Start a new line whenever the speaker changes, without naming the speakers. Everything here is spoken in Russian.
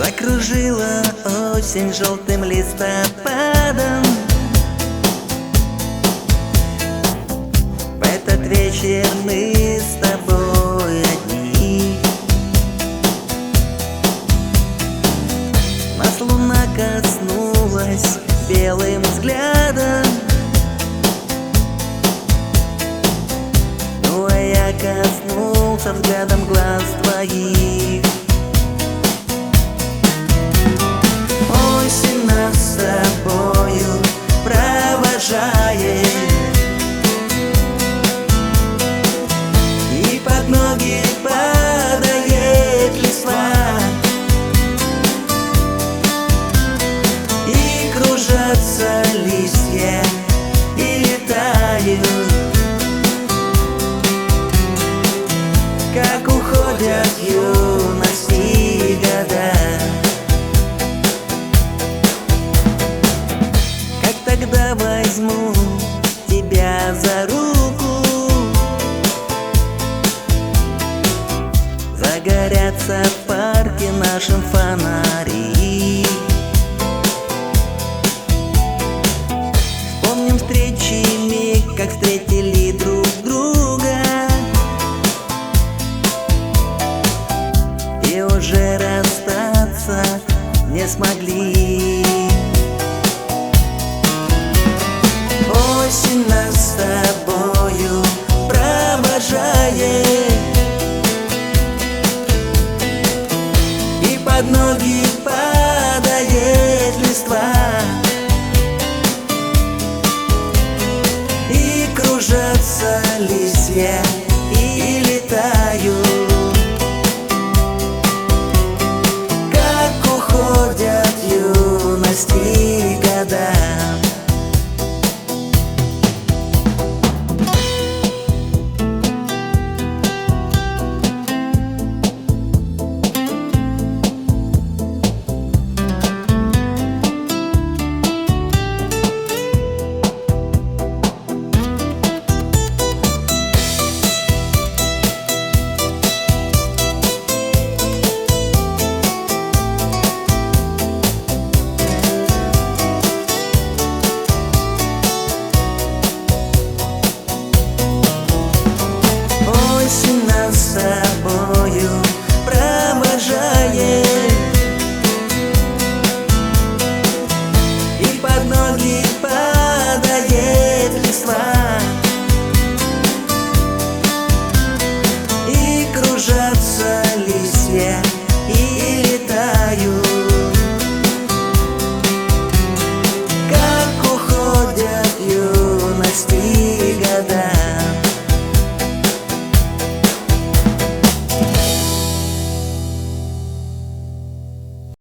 Закружила осень желтым листопадом. В этот вечер мы с тобой одни. Нас луна коснулась белым взглядом, ну а я коснулся взглядом глаз твоих. Осень нас с тобою провожает, и под ноги падает листва, и кружатся листья и летают, как уходят юности года. Когда возьму тебя за руку, загорятся в парке нашем фонари. Вспомним встречи миг, как встретили друг друга, и уже расстаться не смогли. Осень нас с тобою провожает, и под ноги